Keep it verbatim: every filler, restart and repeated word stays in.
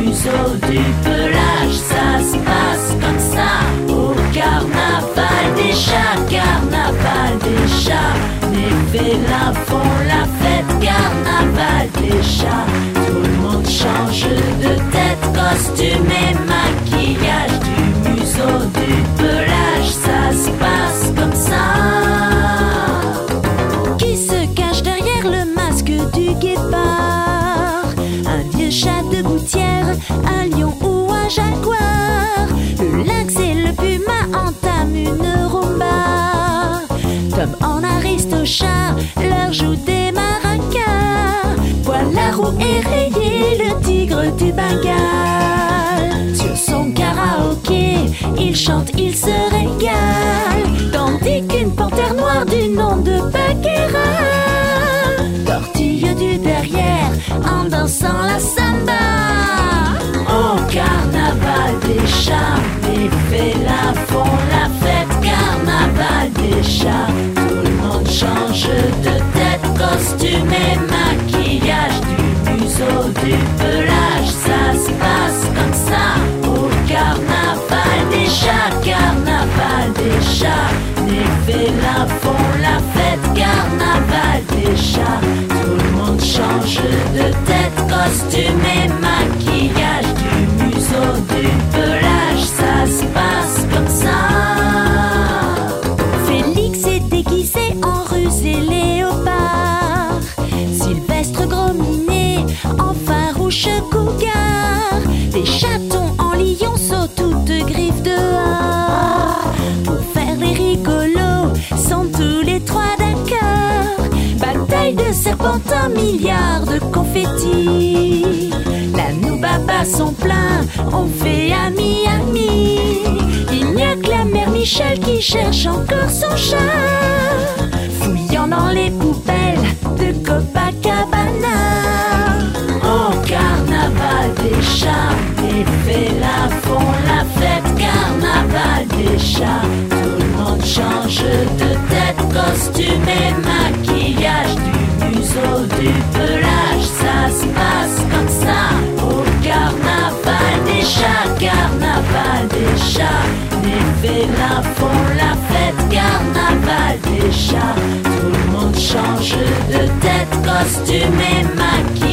museau, du pelage, ça se passe comme ça. Au carnaval des chats, carnaval des chats. Les félins font la fête, carnaval des chats. Tout le monde change de tête, costume et maquillage. Du museau, du pelage, ça se passe comme ça. Qui se cache derrière le masque du guépard? Un vieux chat de gouttière, un lion ou un jaguar. Le lynx et le puma entament une rumba. Comme en Aristochat, leur joue des maracas. Voilà roue est rayé, le tigre du Bengale. Sur son karaoké, il chante, il se régale. Tandis qu'une panthère noire du nom de Bagheera tortille du derrière en dansant la samba. Au carnaval des chats, les félins font la fête, carnaval des chats. Tout le monde change de tête, costume et maquillage. Du museau, du pelage, ça se passe comme ça. Au carnaval des chats, carnaval des chats. Les félins font la fête, carnaval des chats. Tout le monde change de tête, costume et maquillage. Du museau, du pelage, ça se passe comme ça. Félix est déguisé en rusé léopard. Sylvestre Gros Minet en farouche cougar. Les chatons en lionceau, toutes griffes dehors. Pour faire les rigolos, sont tous les trois d'accord. Bataille de serpentins, milliards de confettis. La Noubaba sont pleins, on fait ami, ami. Il n'y a que la mère Michel qui cherche encore son chat, fouillant dans les poubelles de Copacabana. Au carnaval des chats, les félins font la fête, carnaval des chats. Tout le monde change de tête, costume et maquillage. Du museau, du pelage, ça se passe comme ça. Au carnaval des chats, carnaval des chats. Les félins font la fête, carnaval des chats. Tout le monde change de tête, costume et maquillage.